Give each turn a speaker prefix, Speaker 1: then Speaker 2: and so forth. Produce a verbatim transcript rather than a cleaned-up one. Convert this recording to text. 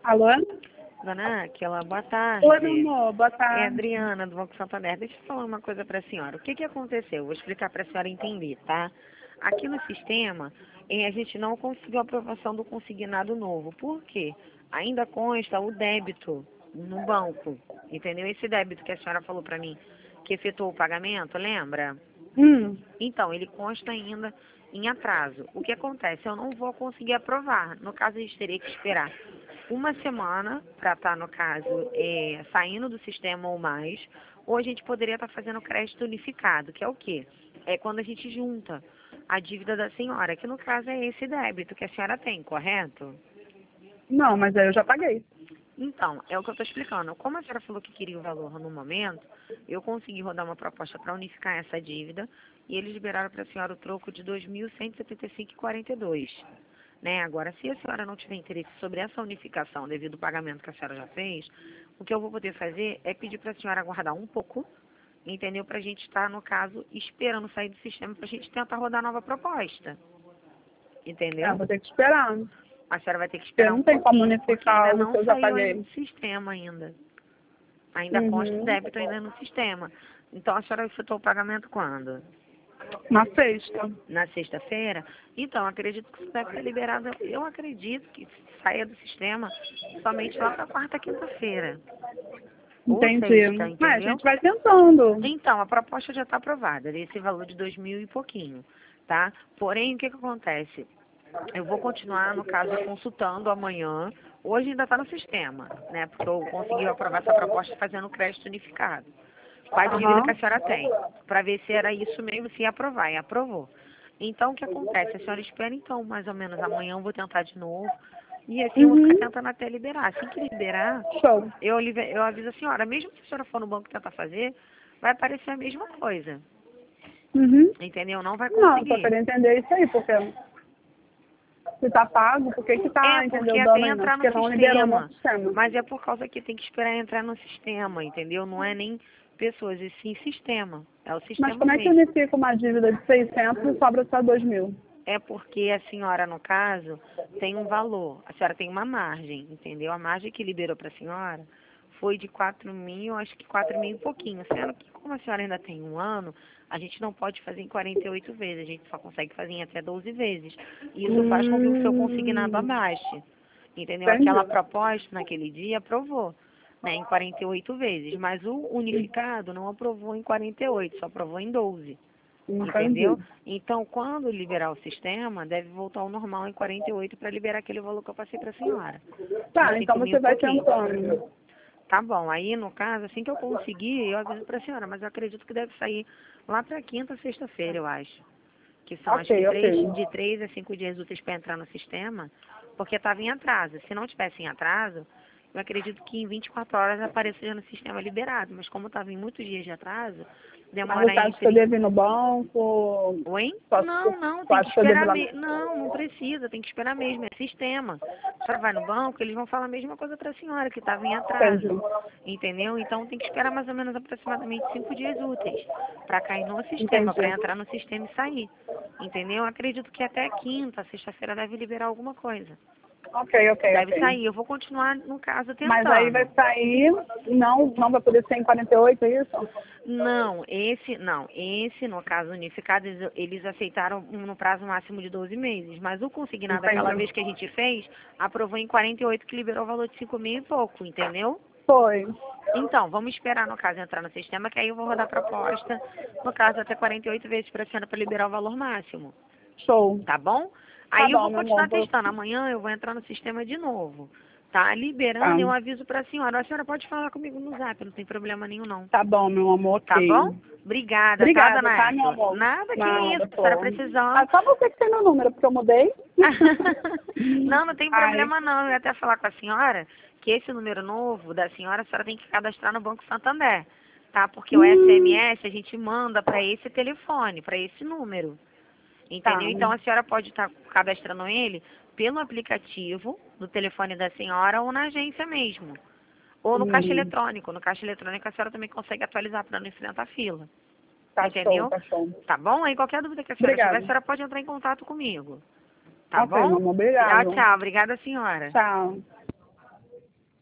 Speaker 1: Alô?
Speaker 2: Dona Aquila, boa tarde.
Speaker 1: Oi, meu amor, boa
Speaker 2: É a
Speaker 1: tarde.
Speaker 2: Adriana, do Banco Santander. Deixa eu falar uma coisa para a senhora. O que, que aconteceu? Vou explicar para a senhora entender, tá? Aqui no sistema, eh, a gente não conseguiu a aprovação do consignado novo. Por quê? Ainda consta o débito no banco, entendeu? Esse débito que a senhora falou para mim, que efetuou o pagamento, lembra?
Speaker 1: Hum,
Speaker 2: Então, ele consta ainda em atraso. O que acontece? Eu não vou conseguir aprovar. No caso, a gente teria que esperar uma semana para estar, no caso, é, saindo do sistema ou mais, ou a gente poderia estar fazendo crédito unificado, que é o quê? É quando a gente junta a dívida da senhora, que no caso é esse débito que a senhora tem, correto?
Speaker 1: não, mas aí eu já paguei.
Speaker 2: Então, é o que eu estou explicando. Como a senhora falou que queria o valor no momento, eu consegui rodar uma proposta para unificar essa dívida e eles liberaram para a senhora o troco de dois mil cento e setenta e cinco vírgula quarenta e dois. Né? Agora, se a senhora não tiver interesse sobre essa unificação devido ao pagamento que a senhora já fez, o que eu vou poder fazer é pedir para a senhora aguardar um pouco, entendeu? Para a gente estar, no caso, esperando sair do sistema para a gente tentar rodar nova proposta.
Speaker 1: É,
Speaker 2: Entendeu?
Speaker 1: vou ter que esperar.
Speaker 2: A senhora vai ter que
Speaker 1: Porque
Speaker 2: esperar
Speaker 1: não
Speaker 2: um
Speaker 1: tem como
Speaker 2: pouquinho, porque
Speaker 1: unificar
Speaker 2: ainda
Speaker 1: algo que
Speaker 2: não
Speaker 1: eu já
Speaker 2: saiu ainda
Speaker 1: paguei.
Speaker 2: do sistema ainda. Ainda consta o
Speaker 1: Uhum.
Speaker 2: débito ainda no sistema. Então, a senhora efetuou o pagamento quando?
Speaker 1: Na sexta.
Speaker 2: Na sexta-feira? Então, acredito que isso deve ser liberado. Eu acredito que saia do sistema somente lá para quarta, quinta-feira. Ou
Speaker 1: Entendi.
Speaker 2: sexta,
Speaker 1: Mas a
Speaker 2: entendeu?
Speaker 1: gente vai tentando.
Speaker 2: Então, a proposta já está aprovada, desse valor de dois mil e pouquinho, tá? Porém, o que que acontece? Eu vou continuar, no caso, consultando amanhã. Hoje ainda está no sistema, né? Porque eu consegui aprovar essa proposta fazendo crédito unificado, com a dívida que
Speaker 1: Aham.
Speaker 2: a senhora tem, para ver se era isso mesmo, se ia aprovar. E aprovou. Então, o que acontece? A senhora espera, então, mais ou menos amanhã, eu vou tentar de novo. E assim eu vou ficar
Speaker 1: Uhum.
Speaker 2: tentando até liberar. Assim que liberar,
Speaker 1: Show.
Speaker 2: eu, live- eu aviso a senhora. Mesmo se a senhora for no banco tentar fazer, vai aparecer a mesma coisa.
Speaker 1: Uhum.
Speaker 2: Entendeu? Não vai
Speaker 1: Não, só
Speaker 2: conseguir.
Speaker 1: queria entender isso aí, porque se tá pago, por que que
Speaker 2: É,
Speaker 1: tá,
Speaker 2: porque
Speaker 1: entendeu,
Speaker 2: até
Speaker 1: dando ainda?
Speaker 2: entrar no
Speaker 1: Porque não liberou no
Speaker 2: sistema.
Speaker 1: sistema.
Speaker 2: Mas é por causa que tem que esperar entrar no sistema, entendeu? Não é nem pessoas, e sim sistema. É o
Speaker 1: Mas
Speaker 2: sistema
Speaker 1: como é que
Speaker 2: mesmo.
Speaker 1: unifica uma dívida de seiscentos e sobra só dois mil?
Speaker 2: É porque a senhora, no caso, tem um valor. A senhora tem uma margem, entendeu? A margem que liberou para a senhora foi de quatro mil, acho que quatro mil e pouquinho. Sendo que, como a senhora ainda tem um ano, a gente não pode fazer em quarenta e oito vezes. A gente só consegue fazer em até doze vezes. E isso faz com que o seu consignado
Speaker 1: Hum,
Speaker 2: abaixe. Entendeu? Aquela
Speaker 1: entendi.
Speaker 2: proposta naquele dia aprovou, né, em quarenta e oito vezes. Mas o unificado não aprovou em quarenta e oito, só aprovou em doze.
Speaker 1: Entendi.
Speaker 2: Entendeu? Então, quando liberar o sistema, deve voltar ao normal em quarenta e oito para liberar aquele valor que eu passei para a senhora. De
Speaker 1: Tá, então
Speaker 2: cinco mil
Speaker 1: você
Speaker 2: e
Speaker 1: vai
Speaker 2: pouquinho.
Speaker 1: tentando.
Speaker 2: Tá bom. Aí, no caso, assim que eu conseguir, eu aviso para a senhora. Mas eu acredito que deve sair lá para quinta, sexta-feira, eu acho. Que são, acho que
Speaker 1: Ok,
Speaker 2: três,
Speaker 1: ok.
Speaker 2: de três a cinco dias úteis para entrar no sistema. Porque estava em atraso. Se não tivesse em atraso, eu acredito que em vinte e quatro horas apareceria no sistema liberado. Mas como estava em muitos dias de atraso,
Speaker 1: Mas você
Speaker 2: demora
Speaker 1: acha que eu
Speaker 2: entre.
Speaker 1: devo ir no banco?
Speaker 2: Oi?
Speaker 1: Só
Speaker 2: Não, não,
Speaker 1: só
Speaker 2: tem que
Speaker 1: acho que eu devo ir
Speaker 2: esperar
Speaker 1: lá.
Speaker 2: mesmo. Não, não precisa, tem que esperar mesmo, é sistema. A senhora vai no banco, eles vão falar a mesma coisa para a senhora, que estava em
Speaker 1: Entendi.
Speaker 2: atraso. Entendeu? Então tem que esperar mais ou menos aproximadamente cinco dias úteis para cair no sistema, para
Speaker 1: Entendi.
Speaker 2: entrar no sistema e sair. Entendeu? Acredito que até quinta, sexta-feira deve liberar alguma coisa.
Speaker 1: Ok, ok,
Speaker 2: Deve
Speaker 1: ok.
Speaker 2: sair. Eu vou continuar, no caso,
Speaker 1: Mas aí vai
Speaker 2: tentando.
Speaker 1: sair, não, não vai poder ser em quarenta e oito, é isso?
Speaker 2: Não, esse, não, esse, no caso unificado, eles, eles aceitaram no prazo máximo de doze meses, mas o consignado, aquela
Speaker 1: Entendi.
Speaker 2: vez que a gente fez, aprovou em quarenta e oito, que liberou o valor de cinco mil e pouco, entendeu?
Speaker 1: Foi.
Speaker 2: Então, vamos esperar, no caso, entrar no sistema, que aí eu vou rodar a proposta, no caso, até quarenta e oito vezes para a senhora para liberar o valor máximo,
Speaker 1: Show.
Speaker 2: tá bom?
Speaker 1: Tá
Speaker 2: Aí eu
Speaker 1: bom,
Speaker 2: vou
Speaker 1: meu amor.
Speaker 2: continuar
Speaker 1: Vou...
Speaker 2: testando, amanhã eu vou entrar no sistema de novo, tá?
Speaker 1: Tá.
Speaker 2: Liberando, eu aviso para a senhora, a senhora pode falar comigo no zap, não tem problema nenhum, não.
Speaker 1: Tá bom, meu amor,
Speaker 2: Tá
Speaker 1: ok.
Speaker 2: bom? Obrigada, tá,
Speaker 1: Obrigada,
Speaker 2: dona
Speaker 1: tá, meu
Speaker 2: Écula?
Speaker 1: amor?
Speaker 2: Nada que isso,
Speaker 1: Nada,
Speaker 2: que a senhora
Speaker 1: pô.
Speaker 2: precisando.
Speaker 1: Ah, só você que tem meu número, porque eu mudei.
Speaker 2: Não, não tem
Speaker 1: Ai,
Speaker 2: problema não. Eu ia até falar com a senhora que esse número novo da senhora, a senhora tem que cadastrar no Banco Santander, tá? Porque o S M
Speaker 1: hum,
Speaker 2: S a gente manda para esse telefone, para esse número.
Speaker 1: tá.
Speaker 2: Entendeu? Então a senhora pode estar cadastrando ele pelo aplicativo do telefone da senhora ou na agência mesmo. Ou no caixa
Speaker 1: Hum,
Speaker 2: eletrônico. No caixa eletrônico a senhora também consegue atualizar para não enfrentar a fila.
Speaker 1: tá show,
Speaker 2: Entendeu?
Speaker 1: tá show.
Speaker 2: Tá bom? Aí qualquer dúvida que a senhora tiver, a
Speaker 1: Obrigada.
Speaker 2: senhora pode entrar em contato comigo. Tá
Speaker 1: Ok, meu
Speaker 2: bom?
Speaker 1: amor,
Speaker 2: Tchau,
Speaker 1: obrigado.
Speaker 2: tchau. Obrigada, senhora.
Speaker 1: Tchau.